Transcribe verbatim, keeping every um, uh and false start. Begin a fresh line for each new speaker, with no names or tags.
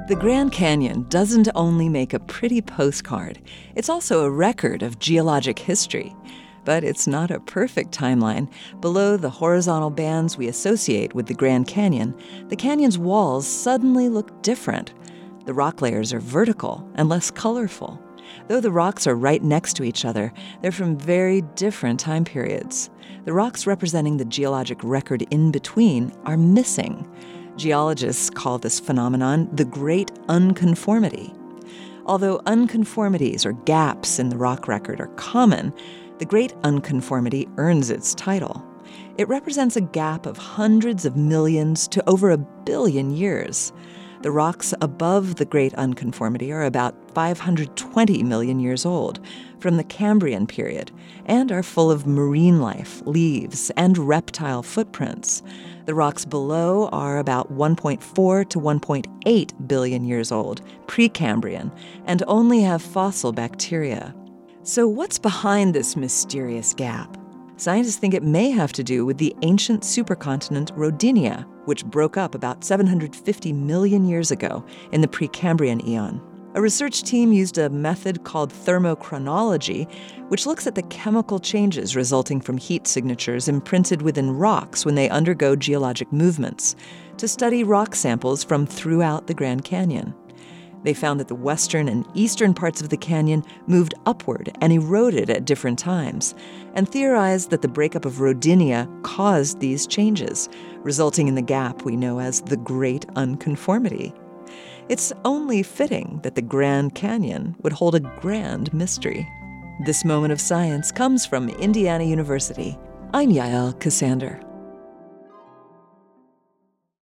The Grand Canyon doesn't only make a pretty postcard, it's also a record of geologic history. But it's not a perfect timeline. Below the horizontal bands we associate with the Grand Canyon, the canyon's walls suddenly look different. The rock layers are vertical and less colorful. Though the rocks are right next to each other, they're from very different time periods. The rocks representing the geologic record in between are missing. Geologists call this phenomenon the Great Unconformity. Although unconformities or gaps in the rock record are common, the Great Unconformity earns its title. It represents a gap of hundreds of millions to over a billion years. The rocks above the Great Unconformity are about five hundred twenty million years old, from the Cambrian period, and are full of marine life, leaves, and reptile footprints. The rocks below are about one point four to one point eight billion years old, Precambrian, and only have fossil bacteria. So what's behind this mysterious gap? Scientists think it may have to do with the ancient supercontinent Rodinia, which broke up about seven hundred fifty million years ago in the Precambrian eon. A research team used a method called thermochronology, which looks at the chemical changes resulting from heat signatures imprinted within rocks when they undergo geologic movements, to study rock samples from throughout the Grand Canyon. They found that the western and eastern parts of the canyon moved upward and eroded at different times, and theorized that the breakup of Rodinia caused these changes, resulting in the gap we know as the Great Unconformity. It's only fitting that the Grand Canyon would hold a grand mystery. This moment of science comes from Indiana University. I'm Yael Ksander.